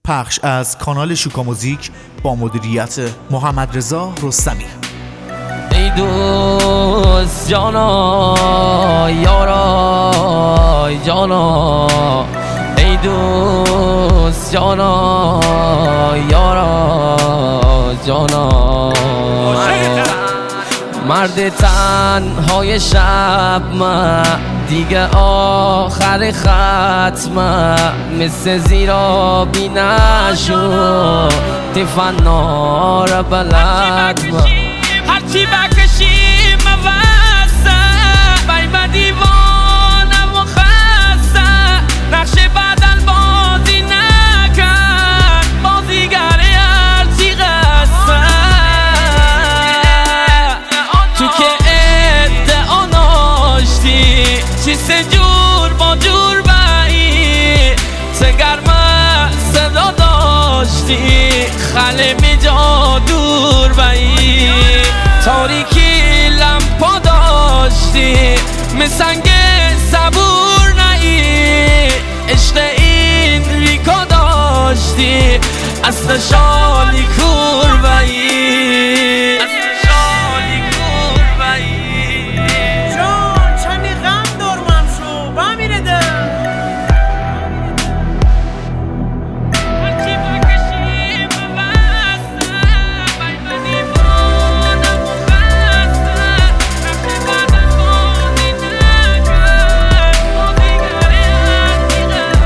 پخش از کانال شوکا موزیک با مدیریت محمد رضا رستمی. ای دوست جانا یارا جانا، ای دوست جانا یارا جانا، مرد تنهای شب من دیگه آخر ختم مثل زیرا بی نشد تفنار بلد هرچی بکشیم وسط بایمه دیوانم و خسته نقشه بدل بازی نکن بازیگر هرچی قصه تو که ادعا ناشتی چی سه جور با جور بایی سگرمه صدا داشتی خله می جا دور بایی تاریکی لمپا داشتی مسنگ صبور نئی عشق این ریکا داشتی اصل شالی کور بایی جان چندی غم دارمم شو بمیره ده هرچی بکشیم وسط بایمه دیوانم و خسته نقشه بدل بازی نکن بازیگر هرچی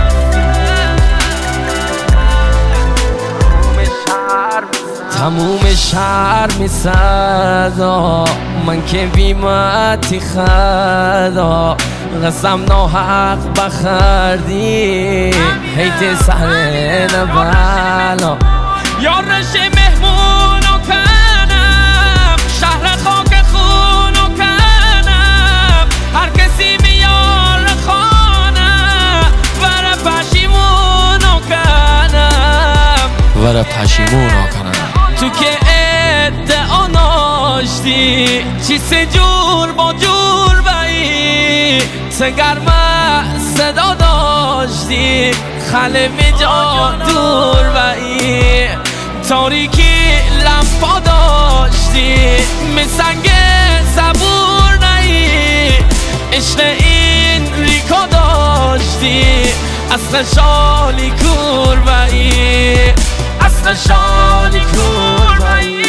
قصه تموم شهر می صدا من که بیمتی خدا قسم ناحق بخردی حیط سر نبالا یارش مهمونو کنم شهر خاک خونو کنم هر کسی میار خانم ور پشیمونو کنم ور پشیمونو کنم تو که ادعا ناشتی چی سه جور با جور بایی سگرمه صدا داشتی خله می جا دور بایی تاریکی لمپا داشتی مسنگ صبور نئی عشق این ریکا داشتی اصل شالی کور بایی اصل شالی کور بایی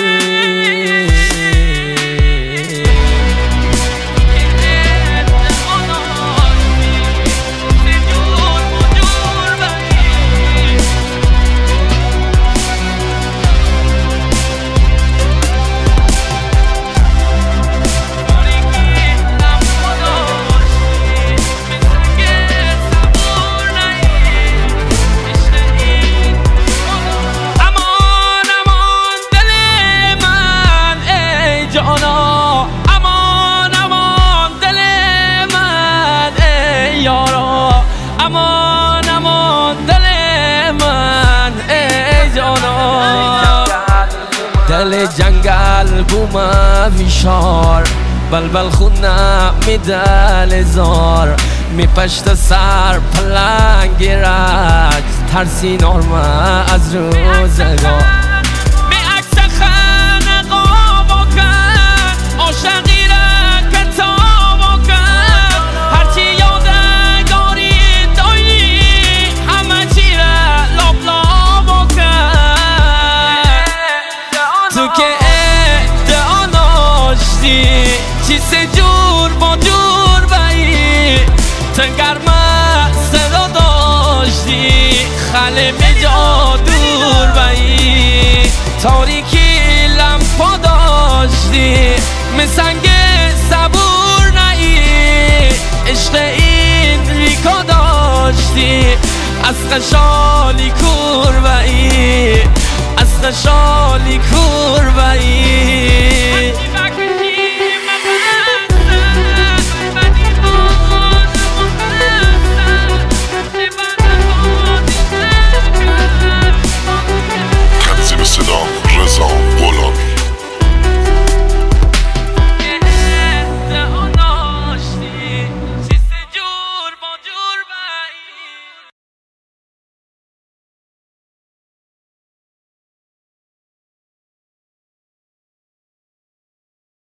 امان امان دل من ای جانا، دل جنگل بوم ویشار بلبل خونه می دل زار می پشت سر پلنگ رج ترسی نارمه از روزگار می عکس خانقا بکن عاشقی را کتاب بکن هرچی یادگاری دایی همه چی را لابلا بکن تو که ادعا ناشتی چی سه جور با جور بایی تنگرمه صدا داشتی خله می جا دور بایی تاریکی لمپا داشتی مسنگ صبور نئی عشق این ریکا داشتی اصل شالی کور بایی اصل شالی کور بایی